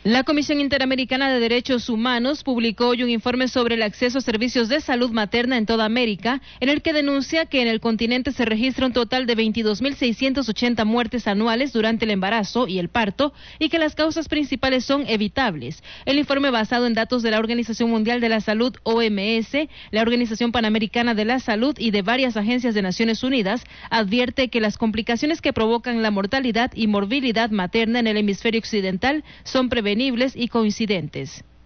La Comisión Interamericana de Derechos Humanos publicó hoy un informe sobre el acceso a servicios de salud materna en toda América, en el que denuncia que en el continente se registra un total de 22.680 muertes anuales durante el embarazo y el parto, y que las causas principales son evitables. El informe, basado en datos de la Organización Mundial de la Salud, OMS, la Organización Panamericana de la Salud y de varias agencias de Naciones Unidas, advierte que las complicaciones que provocan la mortalidad y morbilidad materna en el hemisferio occidental son prevenibles y coincidentes.